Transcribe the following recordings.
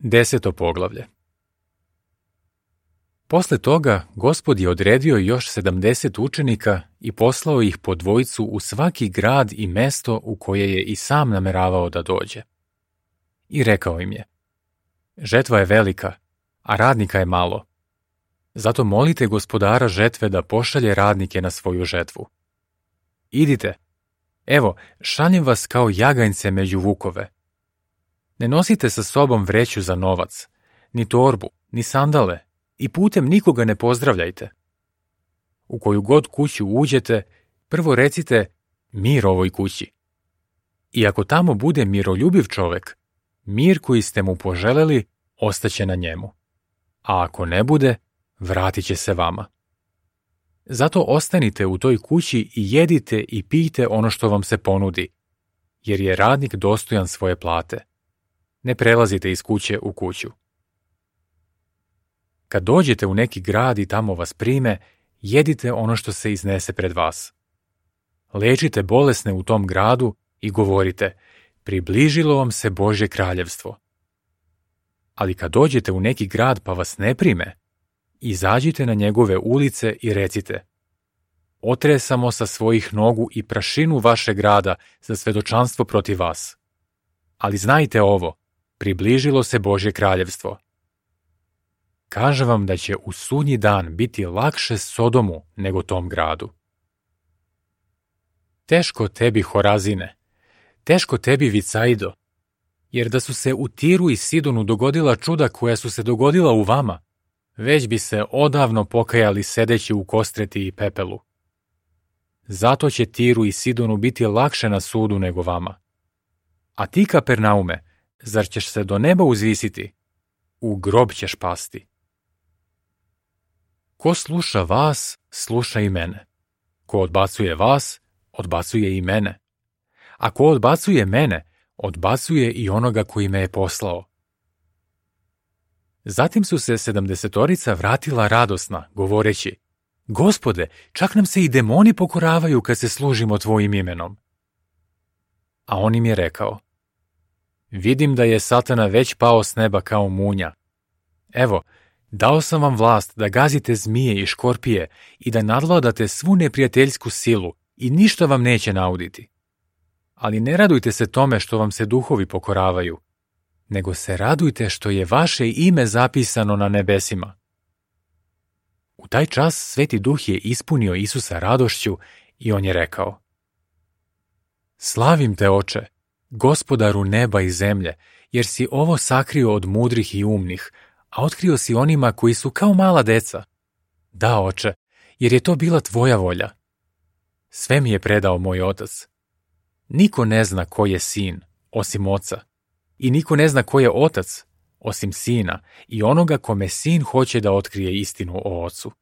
10. poglavlje. Posle toga Gospod je odredio još 70 učenika i poslao ih po dvojicu u svaki grad i mesto u koje je i sam nameravao da dođe. I rekao im je: žetva je velika, a radnika je malo. Zato molite Gospodara žetve da pošalje radnike na svoju žetvu. Idite, evo, šaljem vas kao jaganjce među vukove. Ne nosite sa sobom vreću za novac, ni torbu, ni sandale, i putem nikoga ne pozdravljajte. U koju god kuću uđete, prvo recite mir ovoj kući. I ako tamo bude miroljubiv čovek, mir koji ste mu poželeli ostaće na njemu. A ako ne bude, vratit će se vama. Zato ostanite u toj kući i jedite i pijte ono što vam se ponudi, jer je radnik dostojan svoje plate. Ne prelazite iz kuće u kuću. Kad dođete u neki grad i tamo vas prime, jedite ono što se iznese pred vas. Lečite bolesne u tom gradu i govorite: približilo vam se Božje kraljevstvo. Ali kad dođete u neki grad pa vas ne prime, izađite na njegove ulice i recite: otresamo sa svojih nogu i prašinu vašeg grada za svedočanstvo protiv vas. Ali znajte ovo, približilo se Božje kraljevstvo. Kažem vam da će u sudnji dan biti lakše Sodomu nego tom gradu. Teško tebi, Horazine, teško tebi, Vicaido, jer da su se u Tiru i Sidonu dogodila čuda koja su se dogodila u vama, već bi se odavno pokajali sedeći u kostreti i pepelu. Zato će Tiru i Sidonu biti lakše na sudu nego vama. A ti, Kapernaume, zar ćeš se do neba uzvisiti? U grob ćeš pasti. Ko sluša vas, sluša i mene. Ko odbacuje vas, odbacuje i mene. A ko odbacuje mene, odbacuje i onoga koji me je poslao. Zatim su se 70 vratila radosna, govoreći: Gospode, čak nam se i demoni pokoravaju kad se služimo tvojim imenom. A on im je rekao: vidim da je Satana već pao s neba kao munja. Evo, dao sam vam vlast da gazite zmije i škorpije i da nadvladate svu neprijateljsku silu i ništa vam neće nauditi. Ali ne radujte se tome što vam se duhovi pokoravaju, nego se radujte što je vaše ime zapisano na nebesima. U taj čas Sveti Duh je ispunio Isusa radošću i on je rekao: slavim te, Oče, Gospodaru neba i zemlje, jer si ovo sakrio od mudrih i umnih, a otkrio si onima koji su kao mala deca. Da, Oče, jer je to bila tvoja volja. Sve mi je predao moj Otac. Niko ne zna ko je sin, osim Oca, i niko ne zna ko je Otac, osim Sina i onoga kome Sin hoće da otkrije istinu o Ocu.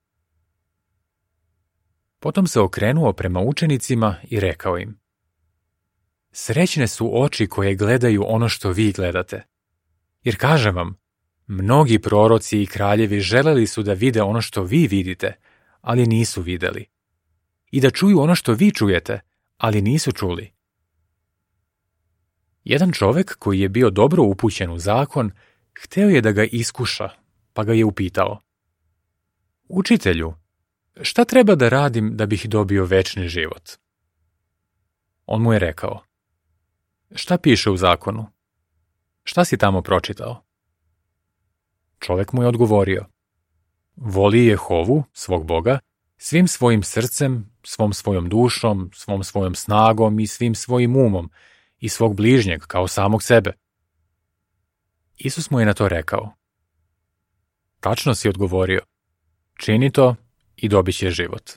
Potom se okrenuo prema učenicima i rekao im: srećne su oči koje gledaju ono što vi gledate. Jer kažem vam, mnogi proroci i kraljevi želeli su da vide ono što vi vidite, ali nisu videli. I da čuju ono što vi čujete, ali nisu čuli. Jedan čovek koji je bio dobro upućen u zakon, hteo je da ga iskuša, pa ga je upitao: učitelju, šta treba da radim da bih dobio večni život? On mu je rekao: šta piše u zakonu? Šta si tamo pročitao? Čovek mu je odgovorio: voli Jehovu, svog Boga, svim svojim srcem, svom svojom dušom, svom svojom snagom i svim svojim umom i svog bližnjeg kao samog sebe. Isus mu je na to rekao: tačno si odgovorio, čini to i dobit će život.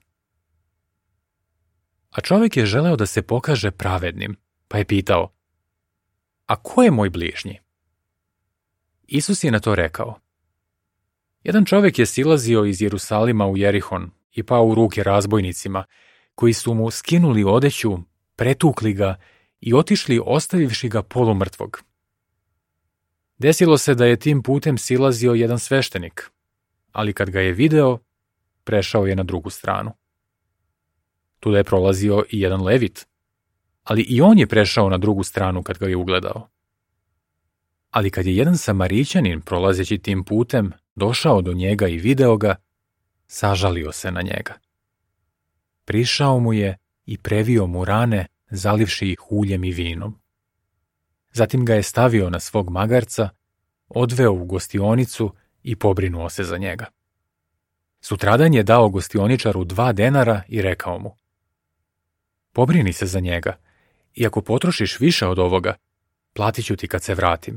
A čovjek je želeo da se pokaže pravednim, pa je pitao: a ko je moj bližnji? Isus je na to rekao: jedan čovjek je silazio iz Jerusalima u Jerihon i pao u ruke razbojnicima, koji su mu skinuli odeću, pretukli ga i otišli ostavivši ga polumrtvog. Desilo se da je tim putem silazio jedan sveštenik, ali kad ga je video, prešao je na drugu stranu. Tuda je prolazio i jedan levit, ali i on je prešao na drugu stranu kad ga je ugledao. Ali kad je jedan Samarićanin prolazeći tim putem došao do njega i video ga, sažalio se na njega. Prišao mu je i previo mu rane, zalivši ih uljem i vinom. Zatim ga je stavio na svog magarca, odveo u gostionicu i pobrinuo se za njega. Sutradan je dao gostioničaru 2 denara i rekao mu: pobrini se za njega, i ako potrošiš više od ovoga, platit ću ti kad se vratim.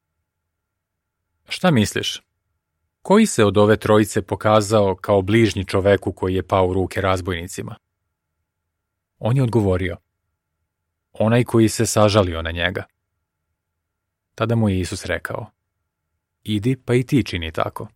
Šta misliš? Koji se od ove trojice pokazao kao bližnji čoveku koji je pao u ruke razbojnicima? On je odgovorio: onaj koji se sažalio na njega. Tada mu je Isus rekao: idi pa i ti čini tako.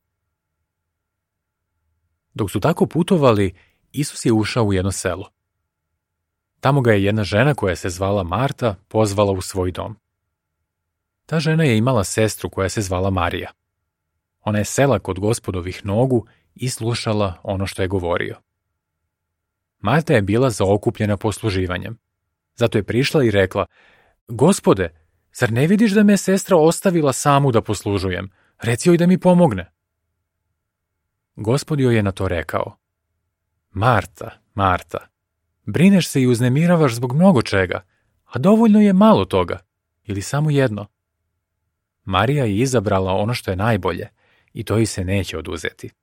Dok su tako putovali, Isus je ušao u jedno selo. Tamo ga je jedna žena koja se zvala Marta pozvala u svoj dom. Ta žena je imala sestru koja se zvala Marija. Ona je sela kod Gospodovih nogu i slušala ono što je govorio. Marta je bila zaokupljena posluživanjem. Zato je prišla i rekla: Gospode, zar ne vidiš da me sestra ostavila samu da poslužujem? Reci joj da mi pomogne. Gospod joj je na to rekao: Marta, Marta, brineš se i uznemiravaš zbog mnogo čega, a dovoljno je malo toga, ili samo jedno. Marija je izabrala ono što je najbolje i to joj se neće oduzeti.